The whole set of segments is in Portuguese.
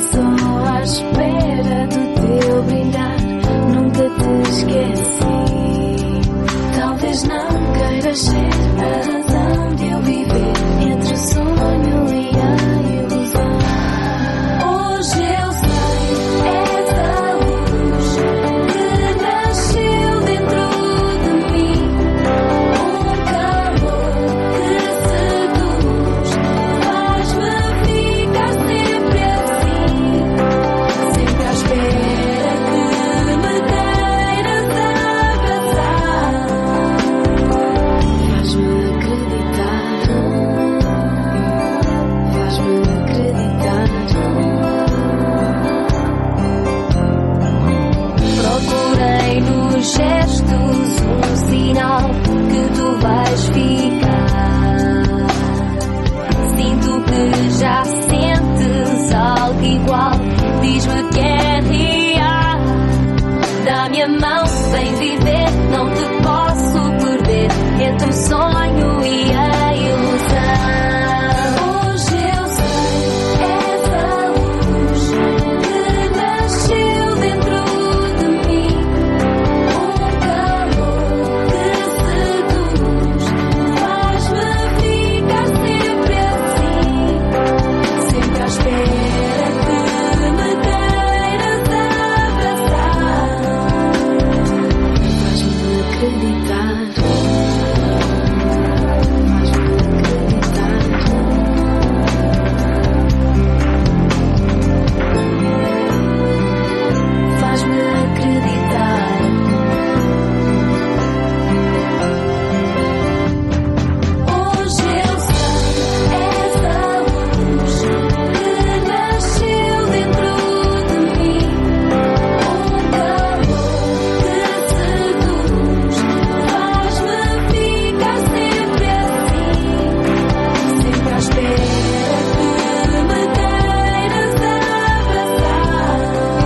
só à espera do teu brindar. Nunca te esqueci. Talvez não queiras ser a razão de eu viver entre o sonho e a ilusão. Hoje eu sei, és a luz que nasceu dentro de mim. Um calor que seduz, faz-me ficar sempre assim. Sempre à espera que me queiras abraçar. Faz-me acreditar, faz-me acreditar. Procurei nos gestos um sinal que tu vais ficar. Sinto que já sentes algo igual. Diz-me que é real. Dá-me a mão, vem viver. Não te posso perder entre o sonho e a ilusão. Hoje eu sei, és a luz que nasceu dentro de mim. Um calor que seduz, faz-me ficar sempre assim. Sempre à espera que me queiras abraçar. Faz-me acreditar. Faz-me acreditar. Hoje eu sei, és a luz que nasceu dentro de mim. Um calor que seduz, faz-me ficar sempre assim. Sempre à espera que me queiras abraçar.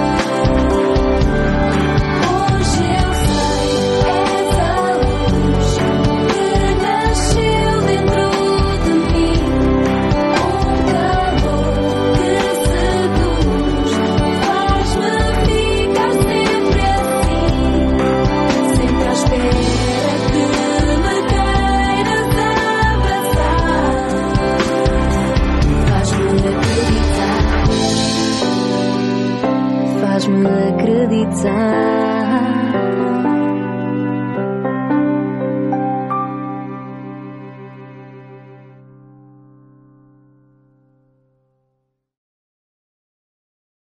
Hoje eu sei, és a luz que nasceu dentro de mim. Um calor que seduz, faz-me ficar sempre assim. Sempre à espera que me queiras abraçar. Faz-me acreditar. Faz-me acreditar.